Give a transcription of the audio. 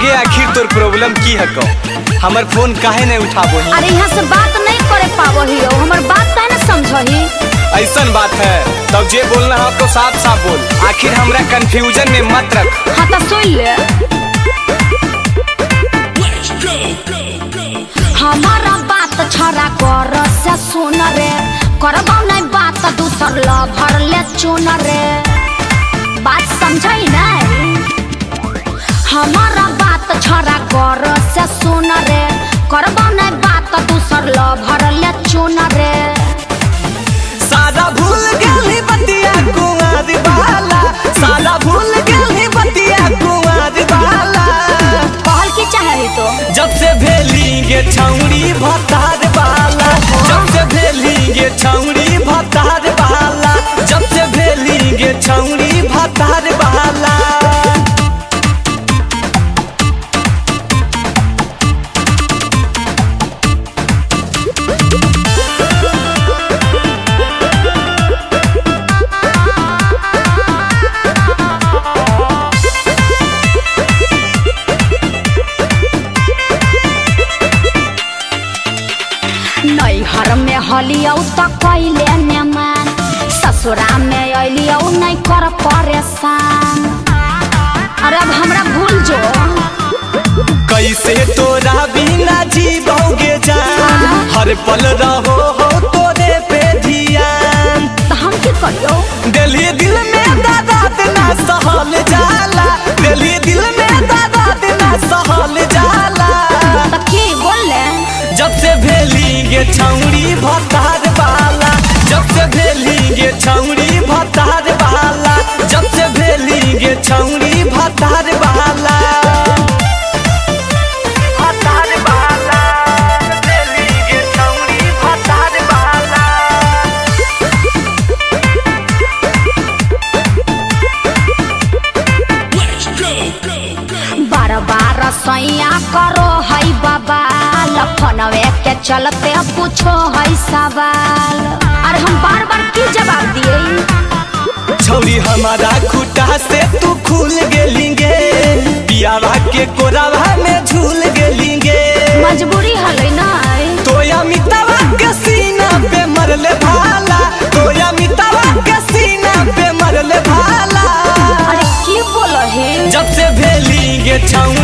गे आखिर तोर प्रॉब्लम की है को हमर फोन काहे नहीं उठाबो ही? अरे यहाँ से बात नहीं करे पावो ही हो, हमर बात काहे न समझही? ऐसन बात है तब जे बोलना है तो साफ साफ बोल, आखिर हमरा कंफ्यूजन में मत रख। हाँ तो सुन ले, हमारा बात छरा कर से सुन रे, करबो नहीं बात दूसर लभर ले चुन रे, बात समझई नहीं? हमारा बात छरा कर से सुन रे, करबो नहीं बात दूसर लभर ले चुन रे। सादा भूल गेली बतिया कुंवर वाला, सादा भूल गेली बतिया कुंवर वाला। कहल की चाहे तो जब से भेली गे छौड़ी भतार वाला, जब से भेली गे छौड़ी भतार वाला, जब से भेली गे छौड़ी भतार वाला। नैहर में हलियौ त कैले नेमान, ससुरा में अलियौ नहीं कर परेशान। अरे अब हमरा भूल जो, कैसे तोरा बिना जीवोगे जान, हर पल रहो हो तोरे पे ध्यान। तो हम की करियो? दिल्ली दिल में दर्द ना सहल जाला, दिल्ली दिल में दर्द ना सहल जाला। तो की बोले? जब से भेली गे छौड़ी भतार वाला, जब से भेली गे छौड़ी भतार वाला, जब से भेली गे छौड़ी भतार वाला। भतार वाला, भेली गे छौड़ी भतार वाला। बार बार सैया करो है बाबा, लफनवे के चलते पूछो है सवाल। अरे हम बार बार की जवाब दिए? छौरी हमारा खुटा से तू खुल गेलिंगे, पियावा के कोरावा में झूल गेलिंगे। मजबूरी हलै ना, तोया मितावा के सीना पे मरले भाला, तोया मितावा के सीना पे मरले भाला। अरे की बोल है? जब से भेली गे छौड़ी